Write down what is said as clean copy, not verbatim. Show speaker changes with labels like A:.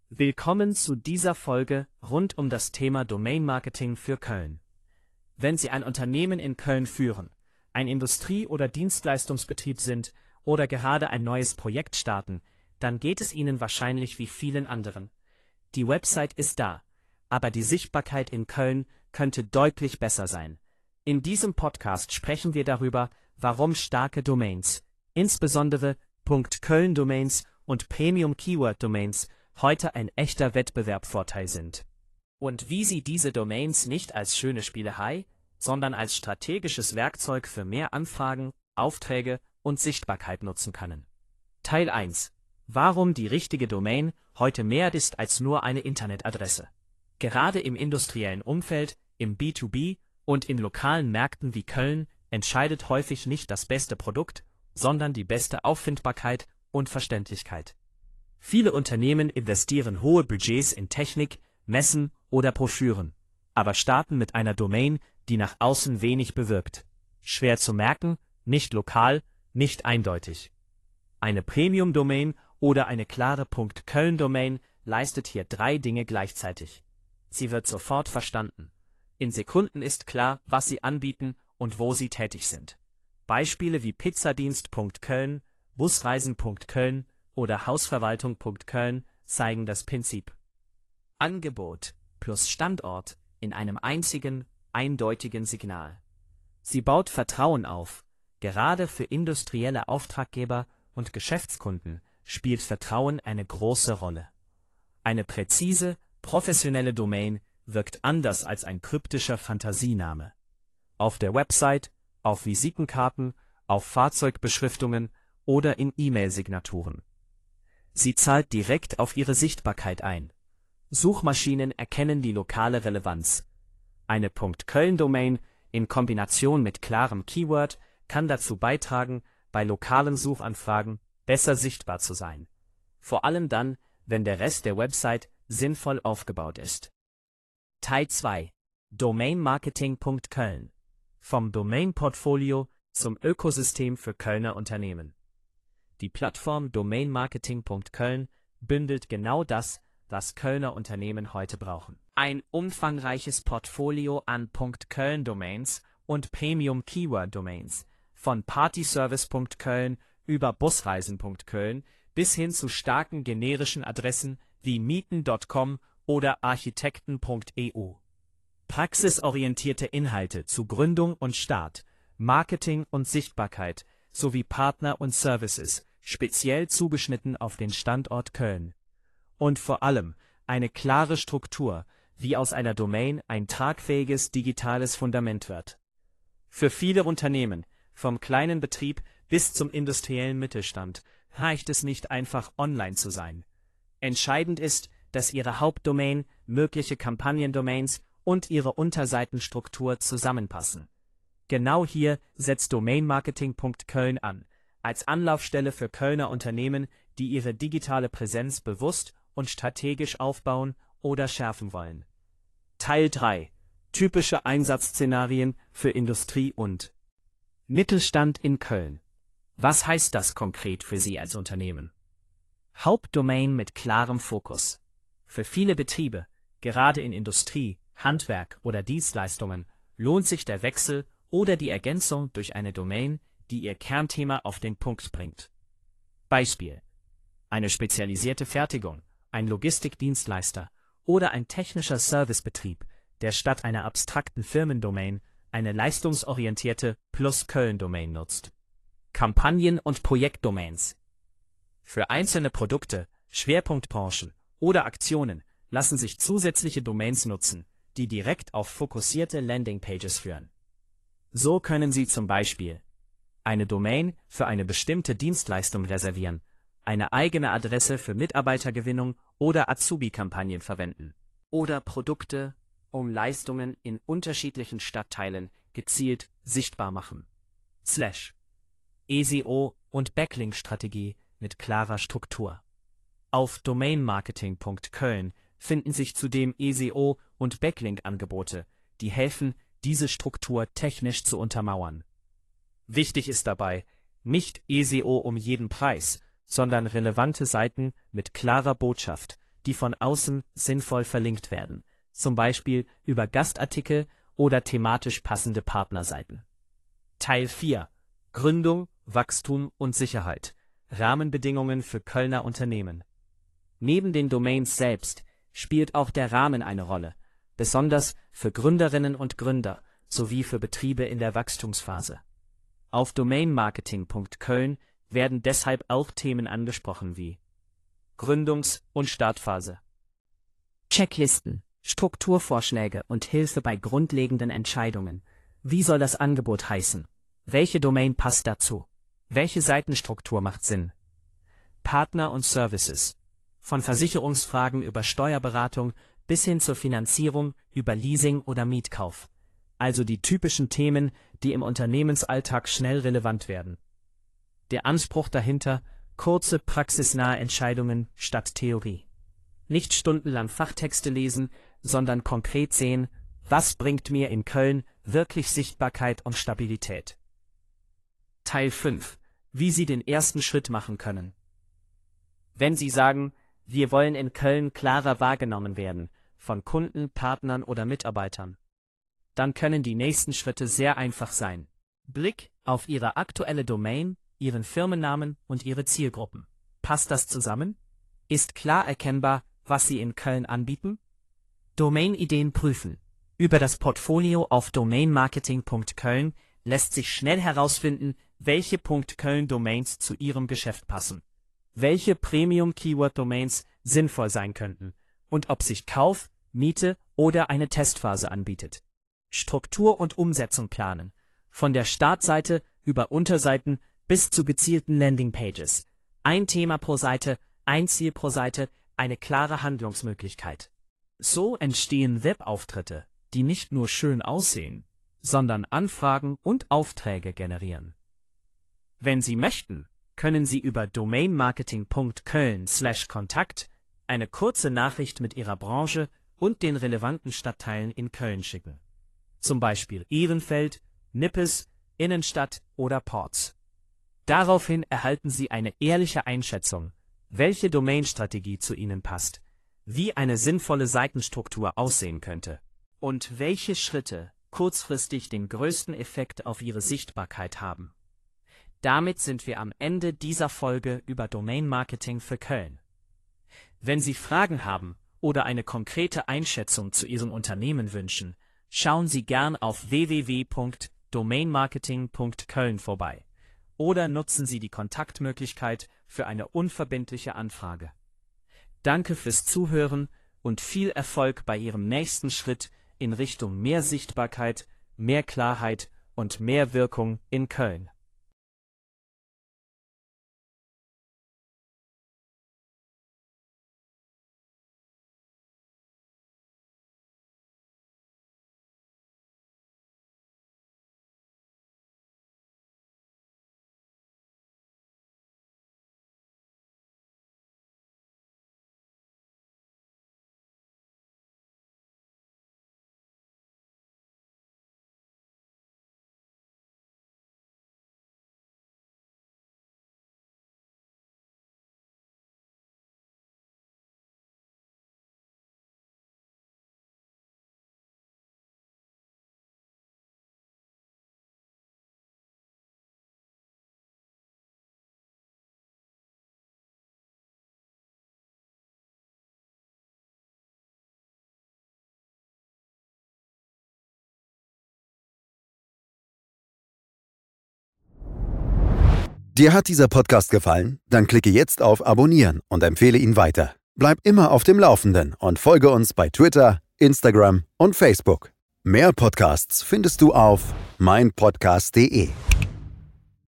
A: Willkommen zu dieser Folge rund um das Thema Domain Marketing für Köln. Wenn Sie ein Unternehmen in Köln führen, ein Industrie- oder Dienstleistungsbetrieb sind oder gerade ein neues Projekt starten, dann geht es Ihnen wahrscheinlich wie vielen anderen. Die Website ist da, aber die Sichtbarkeit in Köln könnte deutlich besser sein. In diesem Podcast sprechen wir darüber, warum starke Domains, insbesondere .Köln-Domains und Premium-Keyword-Domains, heute ein echter Wettbewerbsvorteil sind. Und wie Sie diese Domains nicht als schöne Spielerei, sondern als strategisches Werkzeug für mehr Anfragen, Aufträge und Sichtbarkeit nutzen können. Teil 1. Warum die richtige Domain heute mehr ist als nur eine Internetadresse. Gerade im industriellen Umfeld, im B2B und in lokalen Märkten wie Köln entscheidet häufig nicht das beste Produkt, sondern die beste Auffindbarkeit und Verständlichkeit. Viele Unternehmen investieren hohe Budgets in Technik, Messen oder Broschüren, aber starten mit einer Domain, die nach außen wenig bewirkt. Schwer zu merken, nicht lokal, nicht eindeutig. Eine Premium-Domain oder eine klare .Köln-Domain leistet hier 3 Dinge gleichzeitig. Sie wird sofort verstanden. In Sekunden ist klar, was Sie anbieten und wo Sie tätig sind. Beispiele wie Pizzadienst.Köln, Busreisen.Köln oder Hausverwaltung.Köln zeigen das Prinzip. Angebot plus Standort in einem einzigen, eindeutigen Signal. Sie baut Vertrauen auf. Gerade für industrielle Auftraggeber und Geschäftskunden spielt Vertrauen eine große Rolle. Eine präzise, professionelle Domain wirkt anders als ein kryptischer Fantasiename. Auf der Website, auf Visitenkarten, auf Fahrzeugbeschriftungen oder in E-Mail-Signaturen. Sie zahlt direkt auf Ihre Sichtbarkeit ein. Suchmaschinen erkennen die lokale Relevanz. Eine .Köln-Domain in Kombination mit klarem Keyword kann dazu beitragen, bei lokalen Suchanfragen besser sichtbar zu sein. Vor allem dann, wenn der Rest der Website sinnvoll aufgebaut ist. Teil 2. Domain Marketing.Köln. Vom Domain-Portfolio zum Ökosystem für Kölner Unternehmen. Die Plattform Domain Marketing.Köln bündelt genau das, was Kölner Unternehmen heute brauchen. Ein umfangreiches Portfolio an .Köln-Domains und Premium-Keyword-Domains, von Partyservice.Köln über Busreisen.Köln bis hin zu starken generischen Adressen wie mieten.com oder architekten.eu. Praxisorientierte Inhalte zu Gründung und Start, Marketing und Sichtbarkeit sowie Partner und Services, speziell zugeschnitten auf den Standort Köln. Und vor allem eine klare Struktur, wie aus einer Domain ein tragfähiges digitales Fundament wird. Für viele Unternehmen, vom kleinen Betrieb bis zum industriellen Mittelstand, reicht es nicht einfach online zu sein. Entscheidend ist, dass Ihre Hauptdomain, mögliche Kampagnendomains und Ihre Unterseitenstruktur zusammenpassen. Genau hier setzt Domainmarketing.Köln an, als Anlaufstelle für Kölner Unternehmen, die ihre digitale Präsenz bewusst und strategisch aufbauen oder schärfen wollen. Teil 3. Typische Einsatzszenarien für Industrie und Mittelstand in Köln. Was heißt das konkret für Sie als Unternehmen? Hauptdomain mit klarem Fokus. Für viele Betriebe, gerade in Industrie, Handwerk oder Dienstleistungen, lohnt sich der Wechsel oder die Ergänzung durch eine Domain, die ihr Kernthema auf den Punkt bringt. Beispiel: eine spezialisierte Fertigung, ein Logistikdienstleister oder ein technischer Servicebetrieb, der statt einer abstrakten Firmendomain eine leistungsorientierte +Köln-Domain nutzt. Kampagnen- und Projektdomains. Für einzelne Produkte, Schwerpunktbranchen oder Aktionen lassen sich zusätzliche Domains nutzen, die direkt auf fokussierte Landingpages führen. So können Sie zum Beispiel eine Domain für eine bestimmte Dienstleistung reservieren, eine eigene Adresse für Mitarbeitergewinnung oder Azubi-Kampagnen verwenden oder Produkte, um Leistungen in unterschiedlichen Stadtteilen gezielt sichtbar machen. SEO und Backlink-Strategie mit klarer Struktur. Auf Domainmarketing.Köln finden sich zudem SEO und Backlink-Angebote, die helfen, diese Struktur technisch zu untermauern. Wichtig ist dabei, nicht SEO um jeden Preis, sondern relevante Seiten mit klarer Botschaft, die von außen sinnvoll verlinkt werden, zum Beispiel über Gastartikel oder thematisch passende Partnerseiten. Teil 4: Gründung, Wachstum und Sicherheit. Rahmenbedingungen für Kölner Unternehmen. Neben den Domains selbst spielt auch der Rahmen eine Rolle, besonders für Gründerinnen und Gründer sowie für Betriebe in der Wachstumsphase. Auf domainmarketing.köln werden deshalb auch Themen angesprochen wie Gründungs- und Startphase, Checklisten, Strukturvorschläge und Hilfe bei grundlegenden Entscheidungen. Wie soll das Angebot heißen? Welche Domain passt dazu? Welche Seitenstruktur macht Sinn? Partner und Services. Von Versicherungsfragen über Steuerberatung bis hin zur Finanzierung über Leasing oder Mietkauf. Also die typischen Themen, die im Unternehmensalltag schnell relevant werden. Der Anspruch dahinter: kurze, praxisnahe Entscheidungen statt Theorie. Nicht stundenlang Fachtexte lesen, sondern konkret sehen, was bringt mir in Köln wirklich Sichtbarkeit und Stabilität. Teil 5: Wie Sie den ersten Schritt machen können. Wenn Sie sagen, wir wollen in Köln klarer wahrgenommen werden, von Kunden, Partnern oder Mitarbeitern, dann können die nächsten Schritte sehr einfach sein. Blick auf Ihre aktuelle Domain, Ihren Firmennamen und Ihre Zielgruppen. Passt das zusammen? Ist klar erkennbar, was Sie in Köln anbieten? Domain-Ideen prüfen. Über das Portfolio auf domainmarketing.köln lässt sich schnell herausfinden, welche .köln-Domains zu Ihrem Geschäft passen, welche Premium-Keyword-Domains sinnvoll sein könnten und ob sich Kauf, Miete oder eine Testphase anbietet. Struktur und Umsetzung planen. Von der Startseite über Unterseiten bis zu gezielten Landingpages. Ein Thema pro Seite, ein Ziel pro Seite, eine klare Handlungsmöglichkeit. So entstehen Webauftritte, die nicht nur schön aussehen, sondern Anfragen und Aufträge generieren. Wenn Sie möchten, können Sie über domainmarketing.köln/Kontakt eine kurze Nachricht mit Ihrer Branche und den relevanten Stadtteilen in Köln schicken. Zum Beispiel Ehrenfeld, Nippes, Innenstadt oder Porz. Daraufhin erhalten Sie eine ehrliche Einschätzung, welche Domainstrategie zu Ihnen passt, wie eine sinnvolle Seitenstruktur aussehen könnte und welche Schritte kurzfristig den größten Effekt auf Ihre Sichtbarkeit haben. Damit sind wir am Ende dieser Folge über Domain-Marketing für Köln. Wenn Sie Fragen haben oder eine konkrete Einschätzung zu Ihrem Unternehmen wünschen, schauen Sie gern auf www.domainmarketing.köln vorbei oder nutzen Sie die Kontaktmöglichkeit für eine unverbindliche Anfrage. Danke fürs Zuhören und viel Erfolg bei Ihrem nächsten Schritt in Richtung mehr Sichtbarkeit, mehr Klarheit und mehr Wirkung in Köln.
B: Dir hat dieser Podcast gefallen? Dann klicke jetzt auf Abonnieren und empfehle ihn weiter. Bleib immer auf dem Laufenden und folge uns bei Twitter, Instagram und Facebook. Mehr Podcasts findest du auf meinpodcast.de.